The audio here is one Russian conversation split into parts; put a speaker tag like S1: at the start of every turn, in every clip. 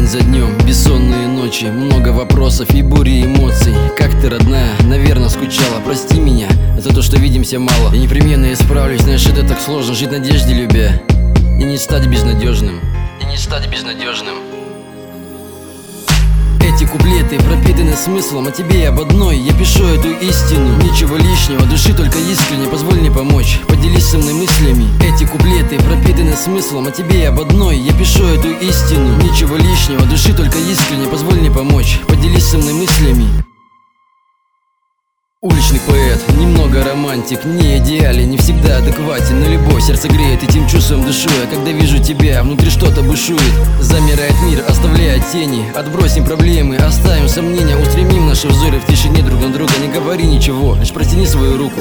S1: день за днем, бессонные ночи, много вопросов и бури эмоций. Как ты, родная, наверное, скучала. Прости меня за то, что видимся мало. Я непременно исправлюсь, знаешь, это так сложно жить в надежде, любя, и не стать безнадежным. Эти куплеты пропитаны смыслом, о тебе и об одной я пишу эту истину. Ничего лишнего, души только искренне, позволь мне помочь, поделись со мной мыслями. Эти куплеты пропитаны смыслом, о тебе и об одной я пишу эту истину. Ничего лишнего, души только искренне, позволь мне помочь, поделись со мной мыслями. Уличный поэт, немного романтик, не идеален, не всегда адекватен, но любовь сердце греет этим чувством душу. А когда вижу тебя, внутри что-то бушует. Замирает мир, оставляя тени. Отбросим проблемы, оставим сомнения, устремим наши взоры в тишине друг на друга. Не говори ничего, лишь протяни свою руку.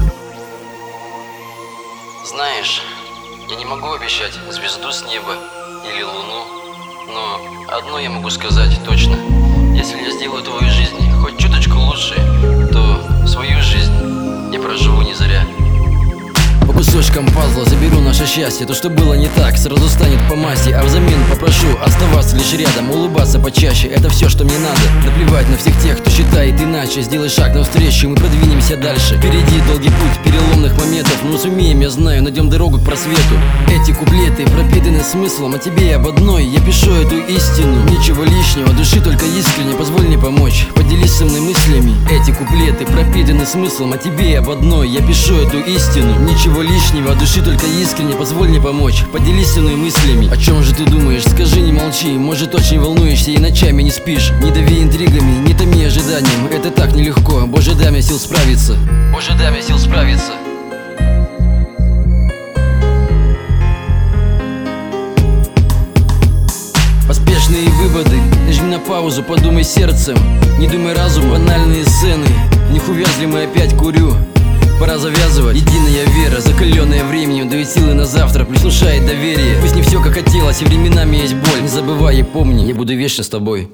S2: Знаешь, я не могу обещать звезду с неба или луну, но одно я могу сказать точно: если я сделаю твою жизнь хоть чуточку лучше, то свою жизнь я проживу не зря.
S1: По кусочкам пазла заберу наше счастье. То, что было не так, сразу станет по масти. А взамен попрошу оставаться лишь рядом, улыбаться почаще. Это все, что мне надо. Наплевать на всех тех, кто считает иначе. Сделай шаг навстречу, мы продвинемся дальше. Впереди долгий путь переломных моментов, но сумеем, я знаю, найдем дорогу к просвету. Эти куплеты пропитаны смыслом, о тебе и об одной я пишу эту истину. Ничего лишнего, души только искренне, позволь мне помочь, поделись со мной мыслями. Эти куплеты пропитаны смыслом, о тебе и об одной я пишу эту истину. Ничего лишнего, души только искренне, позволь мне помочь, поделись со мной мыслями. О чем же ты думаешь? Скажи, не молчи. Может, очень волнуешься и ночами не спишь. Не дави интригами, не томи ожиданием. Это так нелегко, Боже, дай мне сил справиться. Поспешные выводы, нажми на паузу, подумай сердцем. Не думай разумом, банальные сцены, в них увязли мы, опять курю. Пора завязывать. Единая вера, закаленная временем, дает силы на завтра, плюс внушает доверие. Пусть не все как хотелось, и временами есть боль. Не забывай и помни, я буду вечно с тобой.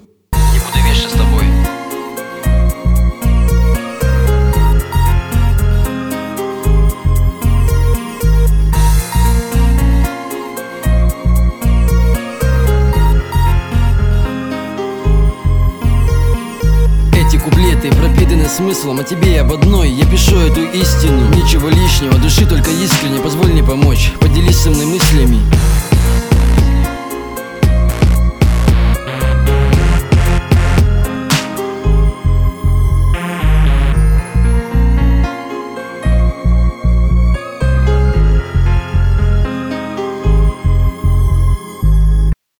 S1: Эти куплеты пропитаны смыслом, о тебе и об одной я пишу эту истину. Ничего лишнего, души только искренне, позволь мне помочь, поделись со мной мыслями.